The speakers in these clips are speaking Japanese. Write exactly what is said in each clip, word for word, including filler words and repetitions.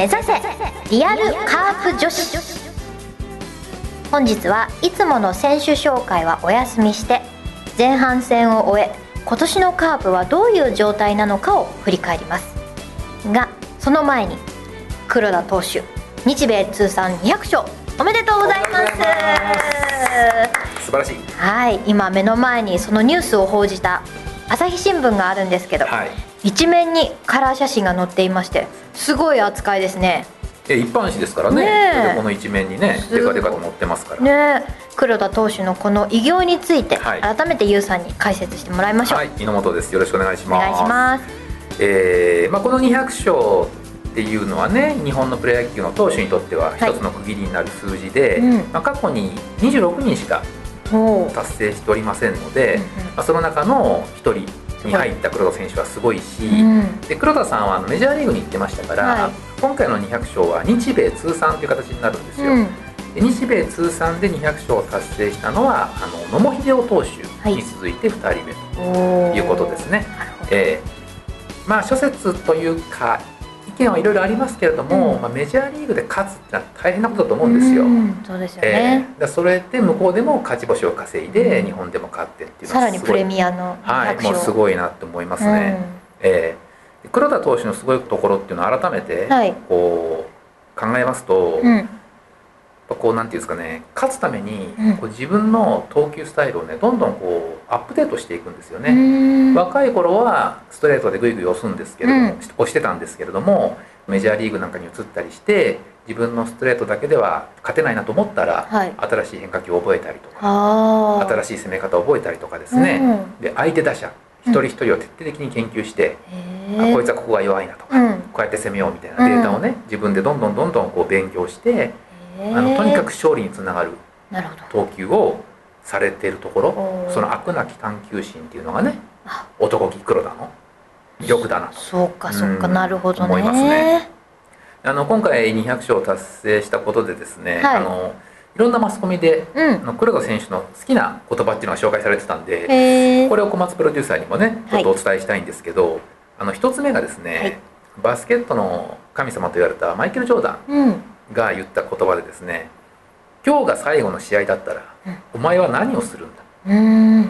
目指せリアルカープ女子。本日はいつもの選手紹介はお休みして、前半戦を終え今年のカープはどういう状態なのかを振り返りますが、その前に黒田投手日米通算にひゃく勝おめでとうございます。 素晴らしい。 はい、今目の前にそのニュースを報じた朝日新聞があるんですけど、はい、一面にカラー写真が載っていまして、すごい扱いですね。 え一般紙ですからね。ねでこの一面にねデカデカと載ってますからね。黒田投手のこの偉業について、はい、改めてユウさんに解説してもらいましょう。 はい、井本です。よろしくお願いします。 お願いします。 えーまあ、このにひゃく勝っていうのはね、日本のプロ野球の投手にとっては一つの区切りになる数字で、はい、うんまあ、過去ににじゅうろくにんしか達成しておりませんので、うんうん、まあ、その中のひとりに入った黒田選手はすごいし、うん、で黒田さんはメジャーリーグに行ってましたから、はい、今回のにひゃく勝は日米通算という形になるんですよ、うん、で日米通算でにひゃく勝を達成したのはあの野茂英雄投手に続いてふたりめということですね、はい、えー、まあ諸説というか意見はいろいろありますけれども、うん、まあ、メジャーリーグで勝つってのは大変なことだと思うんですよ。うん、 そうですよね。 えー、それで向こうでも勝ち星を稼いで、うん、日本でも勝ってっていうのはさらにプレミアのはい、もうすごいなと思いますね。うん、えー、黒田投手のすごいところっていうのを改めてこう考えますと、うん、こうなんていうんですかね、勝つためにこう自分の投球スタイルをねどんどんこうアップデートしていくんですよね。若い頃はストレートでグイグイ押すんですけれども、うん、押してたんですけれども、メジャーリーグなんかに移ったりして自分のストレートだけでは勝てないなと思ったら、はい、新しい変化球を覚えたりとか新しい攻め方を覚えたりとかですね、うん、で相手打者一人一人を徹底的に研究して、うん、あこいつはここが弱いなとか、うん、こうやって攻めようみたいなデータをね、自分でどんどんどんどんこう勉強して、あのとにかく勝利につながる投球をされているところ、その飽くなき探求心っていうのがね、男気黒田の魅力だなと。 そうかそうか、なるほどね。 思いますね。あの今回にひゃく勝を達成したことでですね、はい、あのいろんなマスコミで、うん、あの黒田選手の好きな言葉っていうのが紹介されてたんで、これを小松プロデューサーにもねちょっとお伝えしたいんですけど、はい、あの一つ目がですね、はい、バスケットの神様と言われたマイケル・ジョーダン、うんが言った言葉でですね、今日が最後の試合だったら、うん、お前は何をするんだ、うん、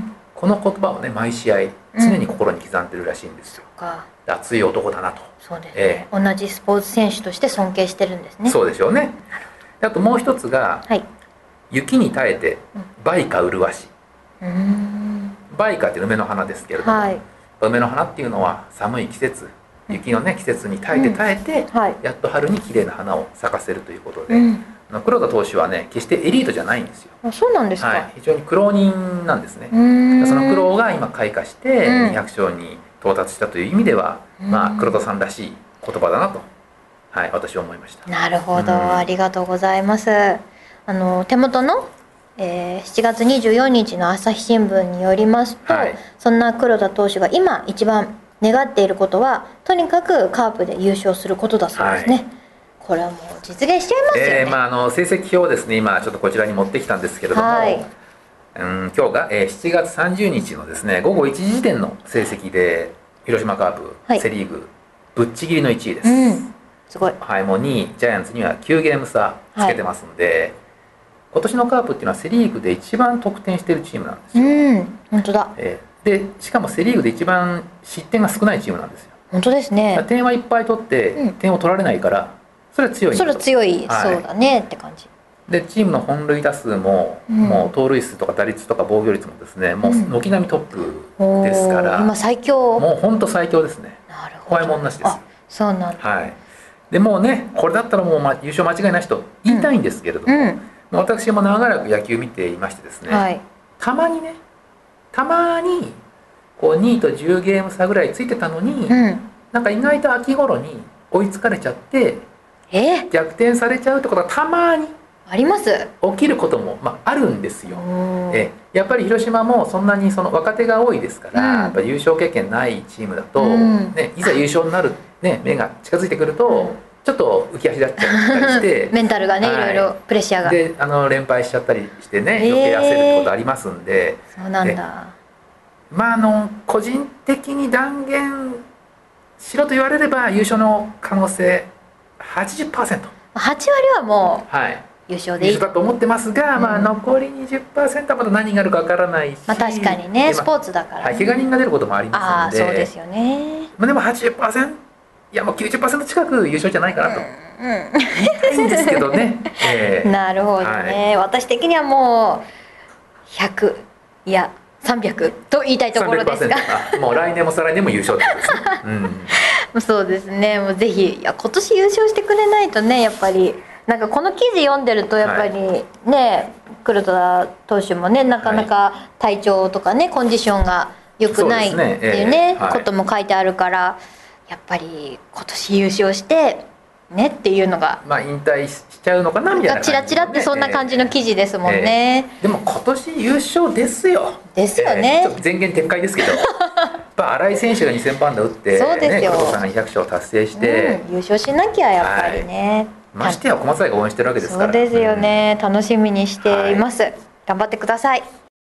この言葉をね毎試合常に心に刻んでるらしいんですよ、うん、熱い男だなと。 そうですね、えー、同じスポーツ選手として尊敬してるんですね。 そうでしょうね。あともう一つが、はい、雪に耐えて梅花麗し、うん、梅花って梅の花ですけれども、はい、梅の花っていうのは寒い季節、雪のね季節に耐えて耐えて、うんはい、やっと春に綺麗な花を咲かせるということで、うん、黒田投手はね決してエリートじゃないんですよ。 あ、そうなんですか。はい、 非常に苦労人なんですね。その苦労が今開花してにひゃく勝に到達したという意味では、うん、まあ黒田さんらしい言葉だなと、はい、私は思いました。 なるほど、ありがとうございます。あの手元の、えー、しちがつにじゅうよっかの朝日新聞によりますと、はい、そんな黒田投手が今一番願っていることはとにかくカープで優勝することだそうですね、はい、これはもう実現しちゃいますよね。 えーまあ、あの成績表をですね今ちょっとこちらに持ってきたんですけれども、はい、うん今日が、えー、しちがつさんじゅうにちのですねごごいちじ時点の成績で広島カープ、はい、セ・リーグぶっちぎりのいちいです、うん、すごい、はい、もうにいジャイアンツにはきゅうゲーム差つけてますんで、はい、今年のカープっていうのはセ・リーグで一番得点しているチームなんですよ。 うん、本当だ。 えーでしかもセ・リーグで一番失点が少ないチームなんですよ。 本当ですね。 点はいっぱい取って、うん、点を取られないからそれは強いんだと。 それは強い、はい、そうだねって感じで、チームの本塁打数も、うん、もう盗塁数とか打率とか防御率もですねもう軒並みトップですから、うん、 今最強、もう本当最強ですね。 なるほど、 怖いもんなしです。 あ、そうなんだ、 はい、でもうねこれだったらもう、ま、優勝間違いないと言いたいんですけれども、うんうん、私も長らく野球見ていましてですね、はい、たまにねたまにこうにいとじゅうゲーム差ぐらいついてたのに、うん、なんか意外と秋頃に追いつかれちゃってえ逆転されちゃうってことがたまにあります。 起きることも、まあ、あるんですよ。えやっぱり広島もそんなにその若手が多いですから、うん、やっぱ優勝経験ないチームだと、うんね、いざ優勝になる、ね、目が近づいてくると、うん、ちょっと浮き足立っちゃったりしてメンタルがね、はい、いろいろプレッシャーがであの連敗しちゃったりしてね余計焦るってことありますんで、 そうなんだ。 まああの個人的に断言しろと言われれば優勝の可能性はちじゅっパーセント、 はち割はもう、はい、優勝でいい優勝だと思ってますが、うん、まあ、残り にじゅっパーセント はまだ何があるかわからないし、 まあ、確かにね、スポーツだから、ね、 はい、怪我人が出ることもありますので、 あ、そうですよね、 まあ、でも はちじゅっパーセント、いやもう きゅうじゅっパーセント 近く優勝じゃないかなと、うんうん、言いたいんですけどね、えー、 なるほどね、はい、私的にはもうひゃく、いやさんびゃくと言いたいところですが、 もう来年も再来年も優勝ですね、 うん、そうですね、もうぜひ、いや今年優勝してくれないとね、やっぱりなんかこの記事読んでるとやっぱりね、はい、黒田投手もね、なかなか体調とかね、コンディションが良くないっていうね、ことも書いてあるから、やっぱり今年優勝してねっていうのが、 まあ引退しちゃうのかなみたいな感じ、ね、 チラチラってそんな感じの記事ですもんね、 えーえー、でも今年優勝ですよですよね、 えー、ちょっと前言撤回ですけどやっぱ新井選手がにせんばんだ打って、 そうですよ、 ね、黒田さんがにひゃく勝達成して、 うん、優勝しなきゃやっぱりね、 はい、ましてや小松愛が応援してるわけですから、 そうですよね、うん、楽しみにしています、はい、頑張ってください。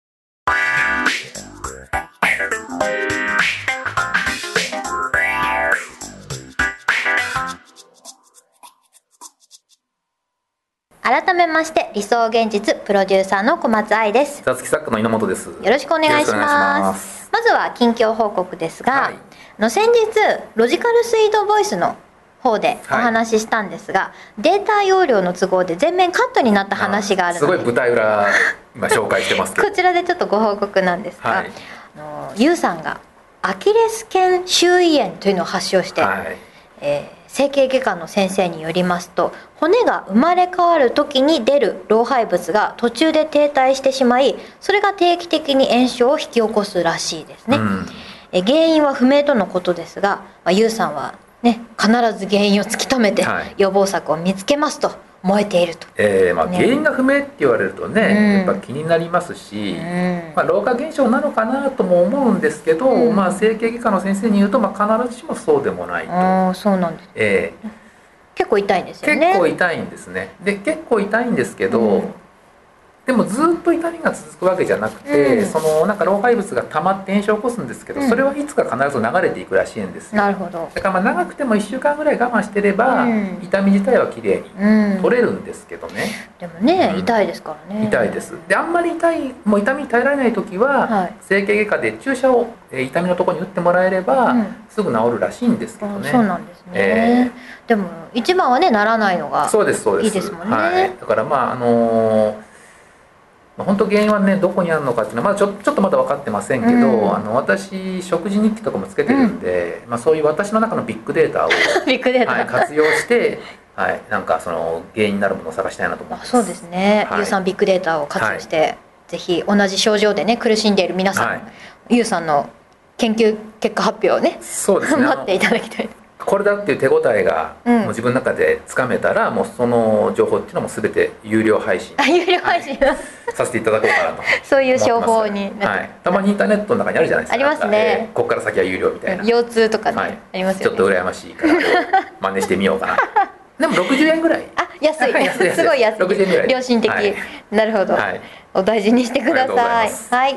改めまして理想現実プロデューサーの小松愛です。 座付き作家の猪本です。よろしくお願いします。まずは近況報告ですが、はい、の先日ロジカルスイートボイスの方でお話ししたんですが、はい、データ容量の都合で全面カットになった話があるので、 すごい舞台裏今紹介してますけどこちらでちょっとご報告なんですが、はい、あのユウさんがアキレス腱周囲炎というのを発症して、はい、えー整形外科の先生によりますと、骨が生まれ変わる時に出る老廃物が途中で停滞してしまい、それが定期的に炎症を引き起こすらしいですね、うん、え原因は不明とのことですが、まあ、ユウさんはね、必ず原因を突き止めて予防策を見つけますと燃えていると、 えーまあ、原因が不明って言われるとね、ね、やっぱ気になりますし、うん、まあ、老化現象なのかなとも思うんですけど、うん、まあ、整形外科の先生に言うと、まあ、必ずしもそうでもないと。 あ、そうなんです、えー、結構痛いんですよね。 結構痛いんですね。で結構痛いんですけど、うん、でもずっと痛みが続くわけじゃなくて、うん、そのなんか老廃物が溜まって炎症を起こすんですけど、うん、それはいつか必ず流れていくらしいんですよ。 なるほど。 だからまあ長くてもいっしゅうかんぐらい我慢してれば、うん、痛み自体はきれいに取れるんですけどね、 うん、でもね、うん、痛いですからね。 痛いです。であんまり痛いもう痛みに耐えられない時は、はい、整形外科で注射を痛みのところに打ってもらえれば、うん、すぐ治るらしいんですけどね。 そうなんですね、えー、でも一番はね、ならないのがそうですそうです、 いいですもんね、 はい、だからまああのー本当原因はねどこにあるのかっていうのはまだちょ、ちょっとまだ分かってませんけど、うん、あの私食事日記とかもつけてるんで、うん、まあ、そういう私の中のビッグデータをビッグデータ、 はい、活用して、はい、なんかその原因になるものを探したいなと思います。 そうですね、はい、ユウさんビッグデータを活用して、はい、ぜひ同じ症状でね苦しんでいる皆さん、はい、ユウさんの研究結果発表をね、 そうですね、 待っていただきたい。 これだっていう手応えがもう自分の中でつかめたら、うん、もうその情報っていうのも全て有料配信、 有料配信、はい、 させていただこうかなとそういう商法になって、 はい、たまにインターネットの中にあるじゃないですか。 ありますね、 えー、ここから先は有料みたいな腰痛とかね、はい、ありますよね。 ちょっと羨ましいから真似してみようかなでもろくじゅうえんぐらい、 あ、安い安いすごい安い、 ろくじゅうえんぐらい良心的、はい、なるほど、はい、お大事にしてください。はい、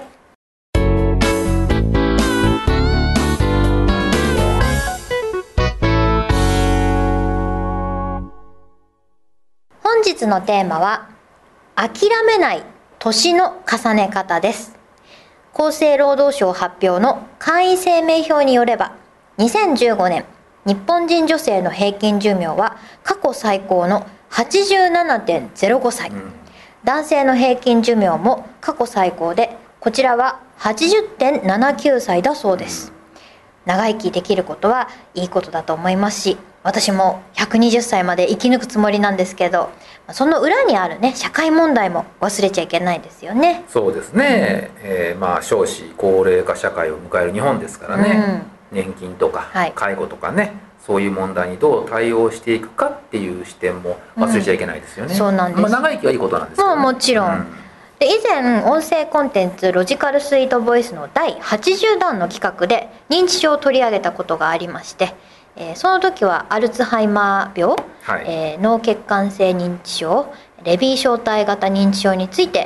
本日のテーマは諦めない年の重ね方です。厚生労働省発表の会員生命表によれば、にせんじゅうごねん日本人女性の平均寿命は過去最高の はちじゅうななてんゼロご 歳、うん、男性の平均寿命も過去最高で、こちらは はちじゅってんななきゅう 歳だそうです。長生きできることはいいことだと思いますし、私もひゃくにじゅっさいまで生き抜くつもりなんですけど、その裏にあるね社会問題も忘れちゃいけないですよね。 そうですね、うん、えー、まあ少子高齢化社会を迎える日本ですからね、うん、年金とか介護とかね、はい、そういう問題にどう対応していくかっていう視点も忘れちゃいけないですよね、うん、 そうなんです、 まあ、長生きはいいことなんですけど、ね、 もうもちろん、うん、で以前音声コンテンツロジカルスイートボイスのだいはちじゅうだんの企画で認知症を取り上げたことがありまして、えー、その時はアルツハイマー病、はい、えー、脳血管性認知症、レビー小体型認知症について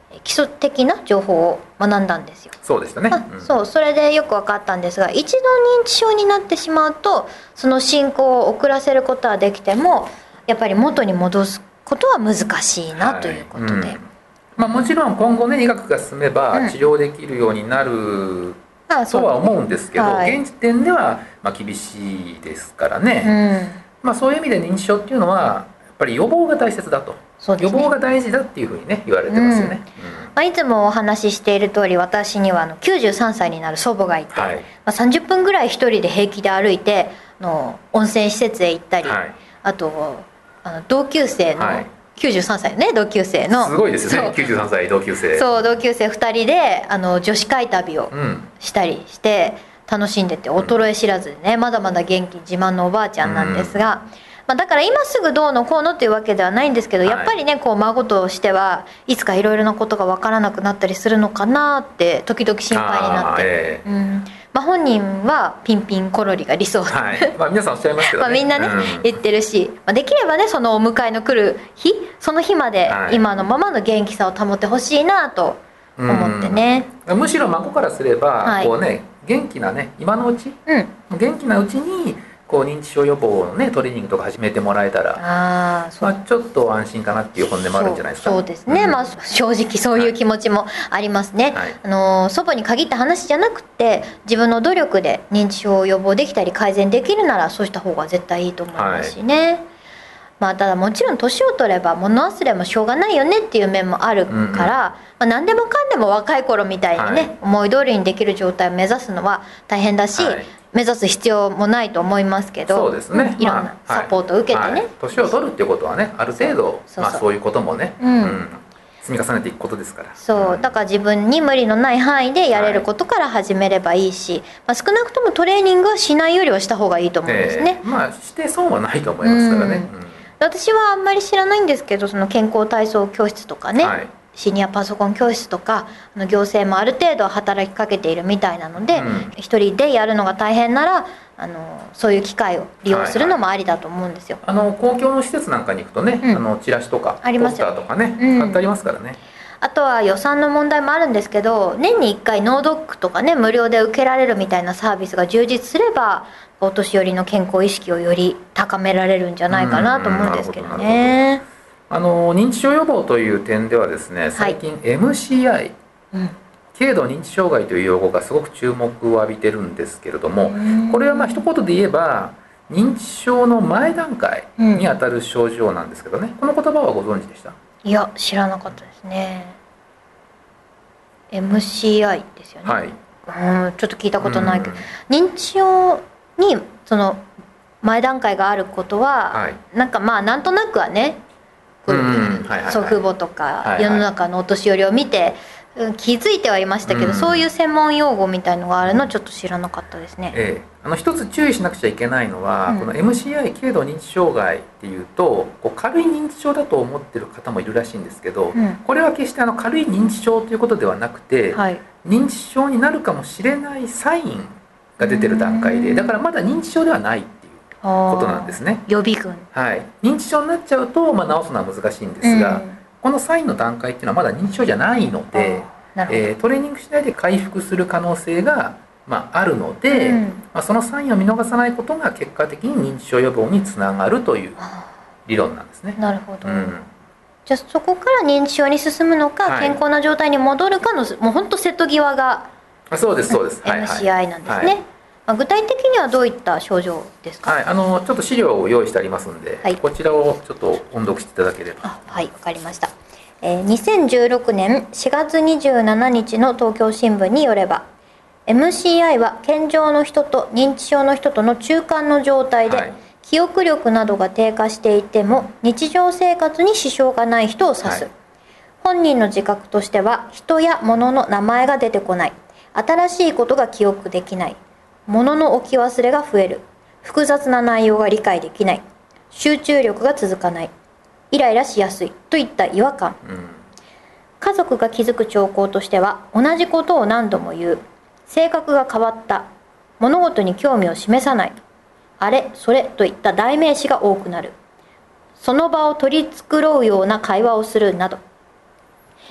基礎的な情報を学んだんですよ。 そうでしたね、 うん、そうそれでよく分かったんですが、一度認知症になってしまうとその進行を遅らせることはできてもやっぱり元に戻すことは難しいなということで、はい、うん、 まあ、もちろん今後ね医学が進めば治療できるようになるとは思うんですけど、うん、はい、現時点ではまあ厳しいですからね、うん、まあ、そういう意味で認知症っていうのはやっぱり予防が大切だと、そうですね、予防が大事だっていうふうにね言われてますよね、うん、 まあ、いつもお話ししている通り私にはあのきゅうじゅうさんさいになる祖母がいて、はい、まあ、さんじゅっぷんぐらい一人で平気で歩いての温泉施設へ行ったり、はい、あとあの同級生の、はい、きゅうじゅうさんさいね同級生のすごいですね、きゅうじゅうさんさい同級生、 そう同級生ふたりであの女子会旅をしたりして楽しんでて、衰え知らずでね、まだまだ元気自慢のおばあちゃんなんですが、うん、まあ、だから今すぐどうのこうのっていうわけではないんですけど、やっぱりねこう孫としてはいつかいろいろなことが分からなくなったりするのかなって時々心配になって、えー、うん、まあ、本人はピンピンコロリが理想で、 はい、まあ、皆さんおっしゃいますけどね、 まあみんなね、うん、言ってるし、まあ、できればねそのお迎えの来る日その日まで今のままの元気さを保ってほしいなと思ってね、 うん、むしろ孫からすれば、はい、こうね元気なね今のうち、うん、元気なうちにこう認知症予防のねトレーニングとか始めてもらえたら、あ、まあ、ちょっと安心かなっていう本音もあるんじゃないですか。 そう、そうですね、うん、まあ、正直そういう気持ちもありますね、はい、あの祖母に限った話じゃなくて自分の努力で認知症を予防できたり改善できるならそうした方が絶対いいと思いますしね、はい、まあ、ただもちろん年を取れば物忘れもしょうがないよねっていう面もあるから、うんうん、まあ、何でもかんでも若い頃みたいにね、はい、思い通りにできる状態を目指すのは大変だし、はい、目指す必要もないと思いますけど、 そうですね、 いろんなサポートを受けてね、 はいはい、年を取るっていうことはねある程度そう、まあ、そういうこともね、うんうん、積み重ねていくことですから、 そう、だから自分に無理のない範囲でやれることから始めればいいし、はい、まあ、少なくともトレーニングはしないよりはした方がいいと思うんですね、 えー、まあして損はないと思いますからね、うんうん、私はあんまり知らないんですけどその健康体操教室とかね、はい、シニアパソコン教室とかあの行政もある程度働きかけているみたいなので、うん、一人でやるのが大変ならあのそういう機会を利用するのもありだと思うんですよ、 はいはい、あの公共の施設なんかに行くとね、うん、あのチラシとかポスターとかね貼ってありますからね、 あとは予算の問題もあるんですけど年にいっかい脳ドックとかね無料で受けられるみたいなサービスが充実すればお年寄りの健康意識をより高められるんじゃないかなと思うんですけどね。 あの認知症予防という点ではですね最近 エムシーアイ、はい、うん、軽度認知障害という用語がすごく注目を浴びてるんですけれども、これはまあ一言で言えば認知症の前段階にあたる症状なんですけどね、うん、この言葉はご存知でした？ いや知らなかったですね。 エムシーアイ ですよね、はい、うん、ちょっと聞いたことないけど、認知症にその前段階があることは、はい、なんかまあなんとなくはね、うん、祖父母とか世の中のお年寄りを見て気づいてはいましたけど、うん、そういう専門用語みたいのがあるのちょっと知らなかったですね、 ええ、あの一つ注意しなくちゃいけないのは、うん、この エムシーアイ 軽度認知障害っていうとこう軽い認知症だと思ってる方もいるらしいんですけど、うん、これは決してあの軽い認知症ということではなくて、はい、認知症になるかもしれないサインが出てる段階で、だからまだ認知症ではないっていうことなんですね。 予備軍、 はい、認知症になっちゃうと、まあ、治すのは難しいんですが、うん、このサインの段階っていうのはまだ認知症じゃないので、えー、トレーニングしないで回復する可能性が、まあ、あるので、うん、まあ、そのサインを見逃さないことが結果的に認知症予防につながるという理論なんですね。 なるほど、うん、じゃあそこから認知症に進むのか、はい、健康な状態に戻るかのもう本当瀬戸際がそうですそうです、 うん、エムシーアイ なんですね、はいはい、まあ、具体的にはどういった症状ですか？ はい、あのちょっと資料を用意してありますんで、はい、こちらをちょっと音読していただければ。 あ、はい、わかりました。えー、にせんじゅうろくねんしがつにじゅうしちにちの東京新聞によれば エムシーアイ は健常の人と認知症の人との中間の状態で、はい、記憶力などが低下していても日常生活に支障がない人を指す、はい、本人の自覚としては人や物の名前が出てこない、新しいことが記憶できない、物の置き忘れが増える、複雑な内容が理解できない、集中力が続かない、イライラしやすいといった違和感、うん、家族が気づく兆候としては同じことを何度も言う、性格が変わった、物事に興味を示さない、あれそれといった代名詞が多くなる、その場を取り繕うような会話をするなど、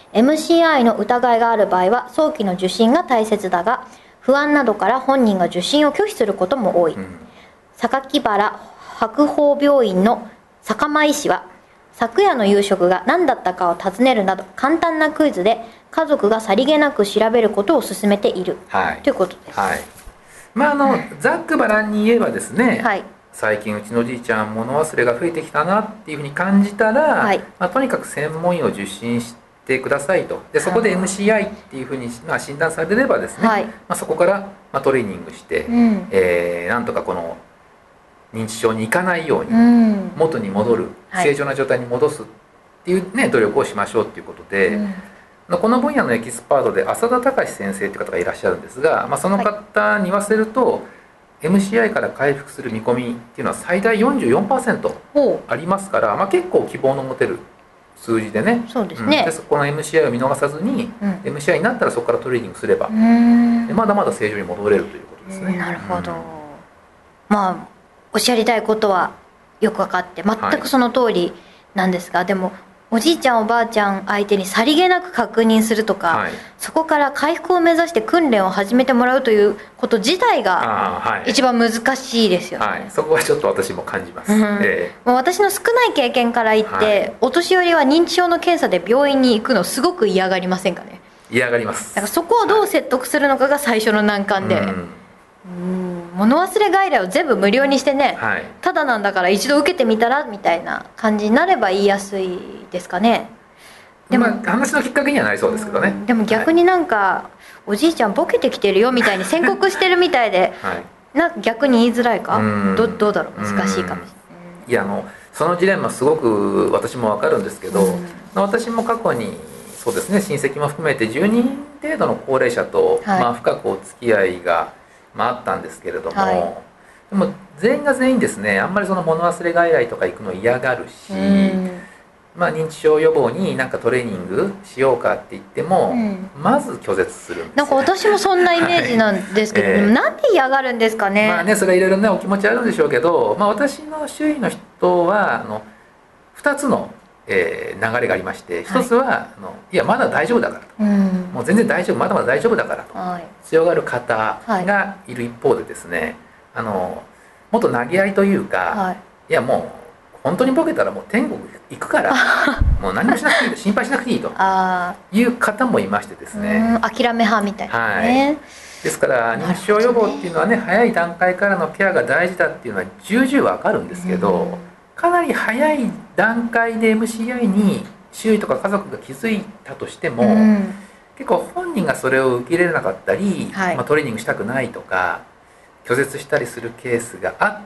エムシーアイ の疑いがある場合は早期の受診が大切だが、不安などから本人が受診を拒否することも多い。榊原白鵬病院の坂間医師は、昨夜の夕食が何だったかを尋ねるなど簡単なクイズで家族がさりげなく調べることを勧めている、はい、ということです。はい、 まああのざっくばらんに言えばですね、はい、最近うちのおじいちゃん物忘れが増えてきたなっていうふうに感じたら、はい、まあ、とにかく専門医を受診してくださいと。でそこで エムシーアイ っていうふうに、まあ、診断されればですね、はい、まあ、そこから、まあ、トレーニングして、うん、えー、なんとかこの認知症にいかないように元に戻る、うん、正常な状態に戻すっていうね努力をしましょうっていうことで、うん、この分野のエキスパートで浅田隆先生っていう方がいらっしゃるんですが、まあ、その方に言わせると、はい、エムシーアイ から回復する見込みっていうのは最大 よんじゅうよんパーセント ありますから、まあ、結構希望の持てる数字でね。 そうですね、 うん、でこの エムシーアイ を見逃さずに、うん、エムシーアイ になったらそこからトレーニングすれば、でまだまだ正常に戻れるということですね。 なるほど、うん、まあおっしゃりたいことはよく分かって全くその通りなんですが、はい、でもおじいちゃんおばあちゃん相手にさりげなく確認するとか、はい、そこから回復を目指して訓練を始めてもらうということ自体が一番難しいですよね。はいはい、 そこはちょっと私も感じます、うん、 えー、もう私の少ない経験から言って、はい、お年寄りは認知症の検査で病院に行くのすごく嫌がりませんかね。 嫌がります。 だからそこをどう説得するのかが最初の難関で、はい、うん、物忘れ外来を全部無料にしてね、はい、ただなんだから一度受けてみたらみたいな感じになれば言いやすいですかね。 でも、まあ、話のきっかけにはなりそうですけどね。 でも逆になんか、はい、おじいちゃんボケてきてるよみたいに宣告してるみたいで、はい、なんか逆に言いづらいか、ど, どうだろう、難しいかもしれない。 いや、あのそのジレンマすごく私も分かるんですけど、私も過去にそうですね、親戚も含めてじゅうにん程度の高齢者と、はい、まあ、深くお付き合いがまあ、あったんですけれども、はい、でも全員が全員ですね、あんまりその物忘れ外来とか行くの嫌がるし、まあ、認知症予防になんかトレーニングしようかって言っても、うん、まず拒絶するんですよ。 なんか私もそんなイメージなんですけど、はい、えー、なんで嫌がるんですかね。 まあね、それはいろいろねお気持ちあるんでしょうけど、まあ、私の周囲の人はあのふたつのえー、流れがありまして、一つは、はい、あのいやまだ大丈夫だからと、うん、もう全然大丈夫、まだまだ大丈夫だからと、はい、強がる方がいる一方でですね、はい、あのもっと投げ合いというか、はい、いやもう本当にボケたらもう天国行くからもう何もしなくていいと、心配しなくていいという方もいましてですね、 諦め派みたいなね、はい、 ですから認知症予防っていうのはね、早い段階からのケアが大事だっていうのは重々わかるんですけど、うん、かなり早い段階で エムシーアイ に周囲とか家族が気づいたとしても、うん、結構本人がそれを受け入れなかったり、はい、まあ、トレーニングしたくないとか拒絶したりするケースがあって、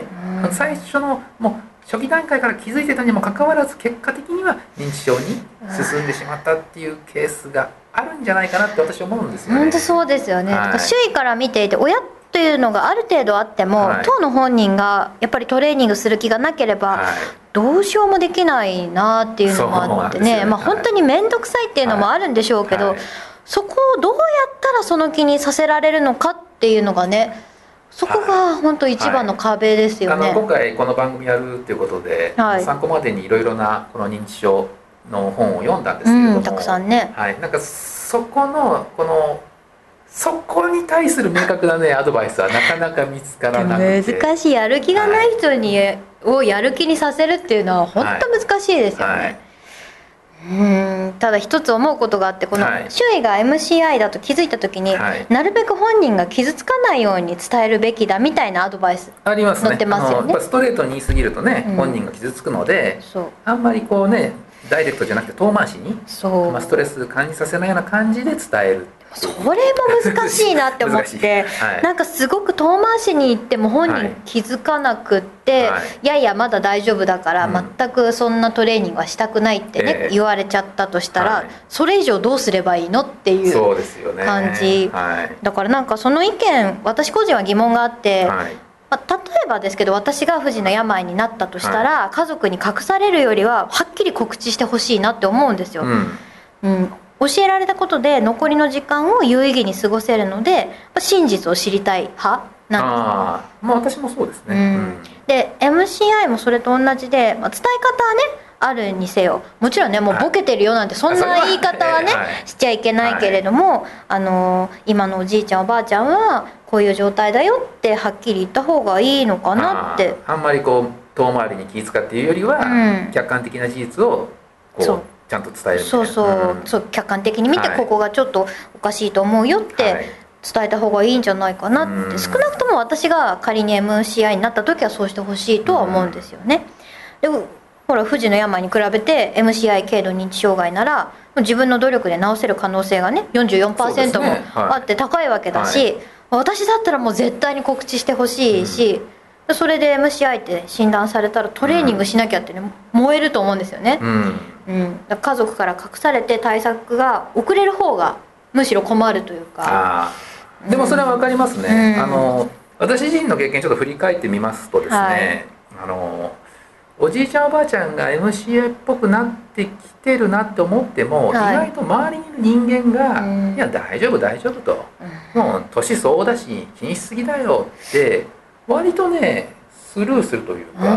うん、最初のもう初期段階から気づいてたにもかかわらず結果的には認知症に進んでしまったっていうケースがあるんじゃないかなって私は思うんですよね。 本当そうですよね、はい、周囲から見ていて親というのがある程度あっても、はい、当の本人がやっぱりトレーニングする気がなければ、はい、どうしようもできないなっていうのもあってね、ね、まあ、本当に面倒くさいっていうのもあるんでしょうけど、はいはい、そこをどうやったらその気にさせられるのかっていうのがね、そこが本当一番の壁ですよね。 はいはい、あの今回この番組やるっていうことで、はい、参考までにいろいろなこの認知症の本を読んだんですけれども、うん、 たくさんね、 はい、なんかそこのこのそこに対する明確なねアドバイスはなかなか見つからなくて、 難しい。やる気がない人に、はい、をやる気にさせるっていうのは本当難しいですよね。はいはい、うんただ一つ思うことがあって、この周囲が エムシーアイ だと気づいた時に、はい、なるべく本人が傷つかないように伝えるべきだみたいなアドバイスありますね。 載ってますよね。 やっぱストレートに言い過ぎるとね、うん、本人が傷つくので、そうあんまりこうねダイレクトじゃなくて遠回しに、そう、まあ、ストレス感じさせないような感じで伝える。 それも難しいなって思って、はい、なんかすごく遠回しに言っても本人気づかなくって、はい、いやいやまだ大丈夫だから、うん、全くそんなトレーニングはしたくないってね、えー、言われちゃったとしたら、はい、それ以上どうすればいいのっていう感じ、はい、だからなんかその意見私個人は疑問があって、はい、まあ、例えばですけど私が不治の病になったとしたら、はい、家族に隠されるよりははっきり告知してほしいなって思うんですよ。うん、うん、教えられたことで残りの時間を有意義に過ごせるので真実を知りたい派なんです、ね、 あ、まあ、私もそうですね、うんうん、で エムシーアイ もそれと同じで、まあ、伝え方はねあるにせよ、もちろんねもうボケてるよなんてそんな言い方はね、はい、しちゃいけないけれども、はい、あの今のおじいちゃんおばあちゃんはこういう状態だよってはっきり言った方がいいのかなって。 あ, あんまりこう遠回りに気遣っていうよりは、うん、客観的な事実をこうちゃんと伝えるみたいな。そうそう、うん、そう客観的に見て、はい、ここがちょっとおかしいと思うよって伝えた方がいいんじゃないかなって、うん、少なくとも私が仮に エムシーアイ になった時はそうしてほしいとは思うんですよね。でもほら不治の病に比べて エムシーアイ 軽度認知障害なら自分の努力で治せる可能性がね よんじゅうよんパーセント もあって高いわけだし、はいはい、私だったらもう絶対に告知してほしいし、うん、それで エムシーアイ って診断されたらトレーニングしなきゃってね、うん、燃えると思うんですよね、うんうん、だから家族から隠されて対策が遅れる方がむしろ困るというか。 あ、でもそれは分かりますね、うん、あの私自身の経験ちょっと振り返ってみますとですね、はい、あのおじいちゃんおばあちゃんが エムシーアイ っぽくなってきてるなって思っても、はい、意外と周りにいる人間が「うん、いや大丈夫大丈夫」と「うん、もう年相応だし気にしすぎだよ」って割とねスルーするというか、うん、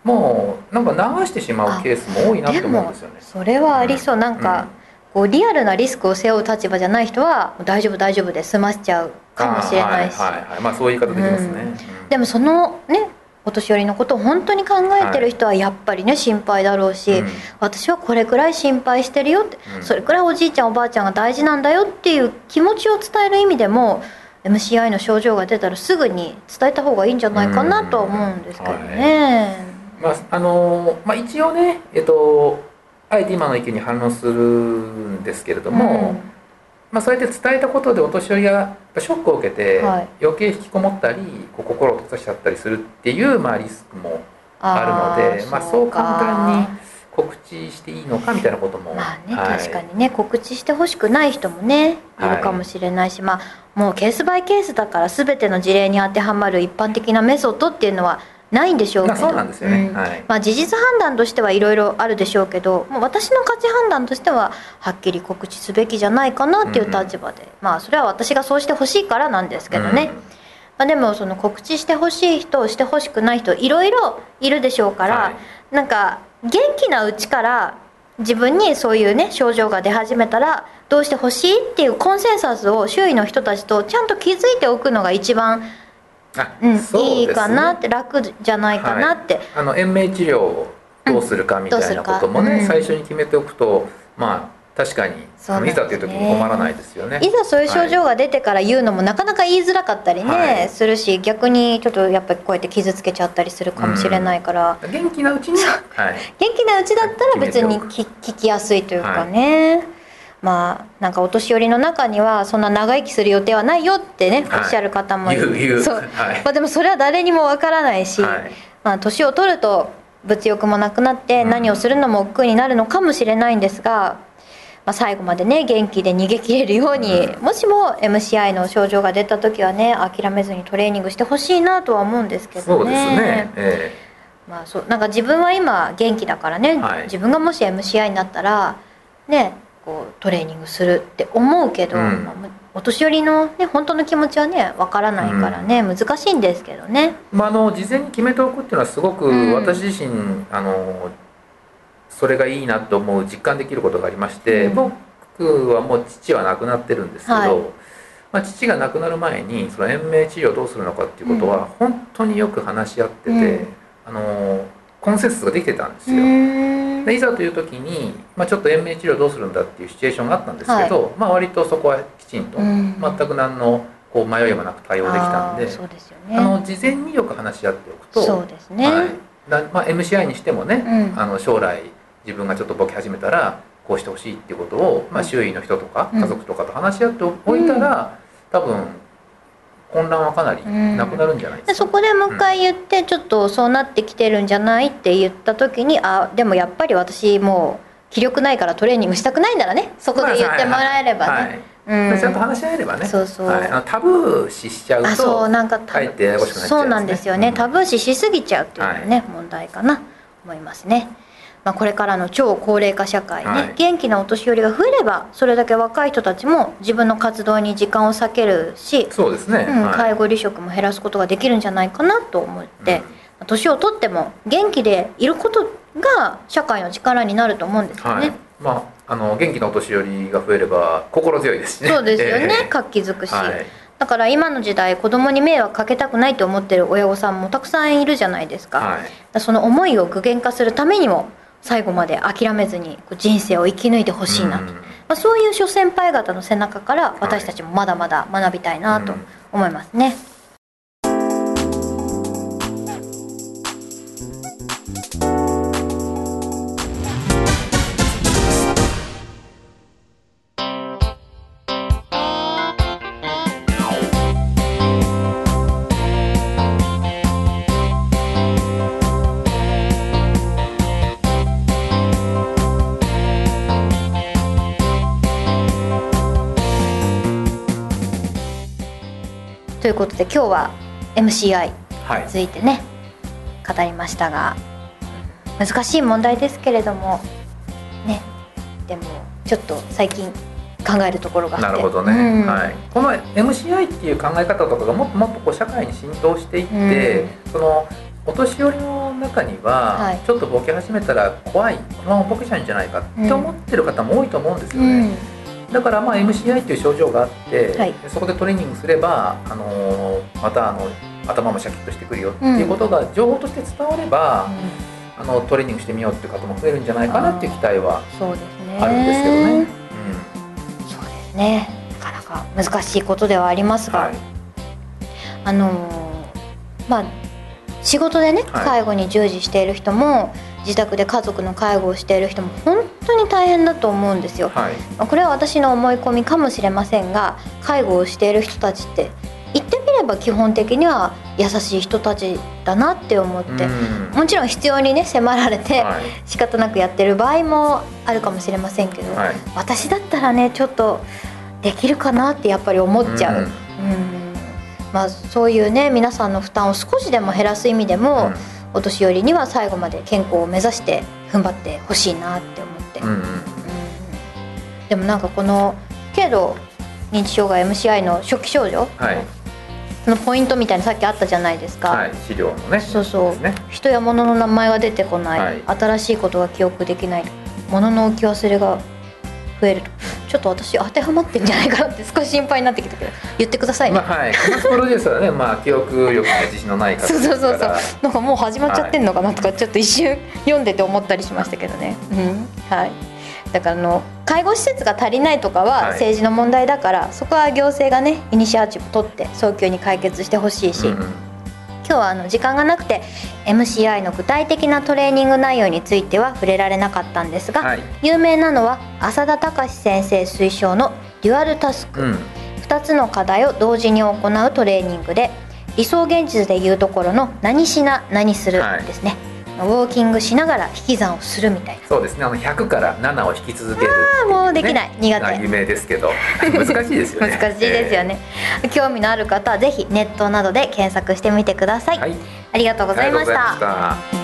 もうなんか流してしまうケースも多いなって思うんですよね。 それはありそう、うん、なんか、うん、こうリアルなリスクを背負う立場じゃない人は大丈夫大丈夫で済ませちゃうかもしれないし、 はいはいはい、まあそういう言い方できますね、うん、 でもそのねお年寄りのことを本当に考えてる人はやっぱりね心配だろうし、うん、私はこれくらい心配してるよって、うん、それくらいおじいちゃんおばあちゃんが大事なんだよっていう気持ちを伝える意味でも エムシーアイ の症状が出たらすぐに伝えた方がいいんじゃないかなとは思うんですけどね、 はい、まああのまあ、一応ね、えっと、あえて今の意見に反応するんですけれども、うん、まあ、そうやって伝えたことでお年寄りがショックを受けて余計引きこもったりこう心を閉ざしちゃったりするっていう、まあ、リスクもあるので、そう、まあ、そう簡単に告知していいのかみたいなことも、 まあね、はい、確かにね告知してほしくない人もねいるかもしれないし、はい、まあもうケースバイケースだから全ての事例に当てはまる一般的なメソッドっていうのはないんでしょうけど、 そうなんですよね、うん、はい、 まあ、事実判断としてはいろいろあるでしょうけど、もう私の価値判断としてははっきり告知すべきじゃないかなっていう立場で、うん、まあそれは私がそうしてほしいからなんですけどね、うん、まあ、でもその告知してほしい人してほしくない人いろいろいるでしょうから、はい、なんか元気なうちから自分にそういうね症状が出始めたらどうしてほしいっていうコンセンサスを周囲の人たちとちゃんと気づいておくのが一番うん、いいかなって、楽じゃないかなって、はい、 あの延命治療をどうするかみたいなこともね、うん、最初に決めておくとまあ確かに、ね、いざという時に困らないですよね。 いざそういう症状が出てから言うのもなかなか言いづらかったりね、はい、するし、逆にちょっとやっぱりこうやって傷つけちゃったりするかもしれないから、 うん、元気なうちに、はい、 元気なうちだったら別に聞きやすいというかね、はい、まあなんかお年寄りの中にはそんな長生きする予定はないよってね、はい、おっしゃる方もいる、そう、はい、まあ、でもそれは誰にもわからないし、はい、まあ、年を取ると物欲もなくなって何をするのも億劫になるのかもしれないんですが、まあ、最後までね元気で逃げ切れるように、うん、もしも エムシーアイ の症状が出た時はね諦めずにトレーニングしてほしいなとは思うんですけどね。 そうですね、えーまあ、そうなんか自分は今元気だからね、はい、自分がもし エムシーアイ になったらねこうトレーニングするって思うけど、うん、まあ、お年寄りの、ね、本当の気持ちはねわからないからね、うん、難しいんですけどね、 まあ、あの事前に決めておくっていうのはすごく私自身、うん、あのそれがいいなと思う実感できることがありまして、うん、僕はもう父は亡くなってるんですけど、はい、まあ、父が亡くなる前にその延命治療をどうするのかっていうことは本当によく話し合ってて、うん、あのコンセンサスができてたんですよ。でいざという時に、まあ、ちょっと延命治療どうするんだっていうシチュエーションがあったんですけど、はい、まあ、割とそこはきちんと全く何のこう迷いもなく対応できたんで、 そうですよね、 あの事前によく話し合っておくと、 そうですね、 はい、だまあ、エムシーアイ にしてもね、うん、あの将来自分がちょっとボケ始めたらこうしてほしいっていうことを、まあ、周囲の人とか家族とかと話し合っておいたら、うん、多分混乱はかなりなくなるんじゃないですか、 うん、そこでもう一回言って、うん、ちょっとそうなってきてるんじゃないって言った時に、あでもやっぱり私もう気力ないからトレーニングしたくないんならね、そこで言ってもらえればね、はいはいはい、うん、 ちゃんと話し合えればね、 そうそう、 はい、あのタブー視しちゃうと、あそうなんかかえってややこしくなっちゃう、ね、 そうなんですよね、うん、タブー視しすぎちゃうっていうのがね、はい、問題かな思いますね。まあ、これからの超高齢化社会ね、はい、元気なお年寄りが増えればそれだけ若い人たちも自分の活動に時間を割けるし、 そうですね、 うん、介護離職も減らすことができるんじゃないかなと思って、うん、年を取っても元気でいることが社会の力になると思うんですよね。はい、 まあ、あの元気なお年寄りが増えれば心強いですしね。 そうですよね、えー、活気づくし、はい、だから今の時代子供に迷惑かけたくないと思ってる親御さんもたくさんいるじゃないですか。はい、その思いを具現化するためにも最後まで諦めずに人生を生き抜いてほしいなと、まあ、そういう諸先輩方の背中から私たちもまだまだ学びたいなと思いますね。はい、ということで今日は エムシーアイ についてね、はい、語りましたが、難しい問題ですけれどもね、でもちょっと最近考えるところがあって。 なるほどね、うん、はい、この エムシーアイ っていう考え方とかがもっともっとこう社会に浸透していって、うん、そのお年寄りの中には、はい、ちょっとボケ始めたら怖い、このままボケちゃうんじゃないかって思ってる方も多いと思うんですよね。うん、だからまあ エムシーアイ という症状があって、はい、そこでトレーニングすれば、あのー、またあの頭もシャキッとしてくるよっていうことが情報として伝われば、うん、あのトレーニングしてみようっていう方も増えるんじゃないかなっていう期待はあるんですけどね。うん、 そうですね、なかなか難しいことではありますが、はい、あのー、まあ仕事でね、介護に従事している人も、はい、自宅で家族の介護をしている人も本当に大変だと思うんですよ。はい、これは私の思い込みかもしれませんが、介護をしている人たちって言ってみれば基本的には優しい人たちだなって思って、もちろん必要にね迫られて仕方なくやってる場合もあるかもしれませんけど、はい、私だったらねちょっとできるかなってやっぱり思っちゃう。うん、まあ、そういうね皆さんの負担を少しでも減らす意味でも、うん、お年寄りには最後まで健康を目指して踏ん張ってほしいなって思って、うんうんうん、でもなんかこの軽度認知障害 エムシーアイ の初期症状、はい、そのポイントみたいにさっきあったじゃないですか。 はい、資料のね。 そうそう、ね、人や物の名前が出てこない、はい、新しいことが記憶できない、物の置き忘れが増えると、ちょっと私当てはまってんじゃないかなって少し心配になってきたけど、言ってくださいね。 まあはい、コマスプロデューサーはね、まあ記憶力に自信のない方ですから。そうそうそうそう、 なんかもう始まっちゃってんのかなとか、はい、ちょっと一瞬読んでて思ったりしましたけどね。うん、はい。だからあの介護施設が足りないとかは政治の問題だから、はい、そこは行政がねイニシアチブ取って早急に解決してほしいし、うんうん、今日はあの時間がなくて エムシーアイ の具体的なトレーニング内容については触れられなかったんですが、はい、有名なのは浅田隆先生推奨のデュアルタスク、うん、ふたつの課題を同時に行うトレーニングで、理想現実でいうところの何しな何するですね、はい、ウォーキングしながら引き算をするみたいな。 そうですね、あのひゃくからななを引き続ける、ね、 あもうできない、苦手、 有名ですけど難しいですよね難しいですよね、えー、興味のある方はぜひネットなどで検索してみてください、はい、ありがとうございました。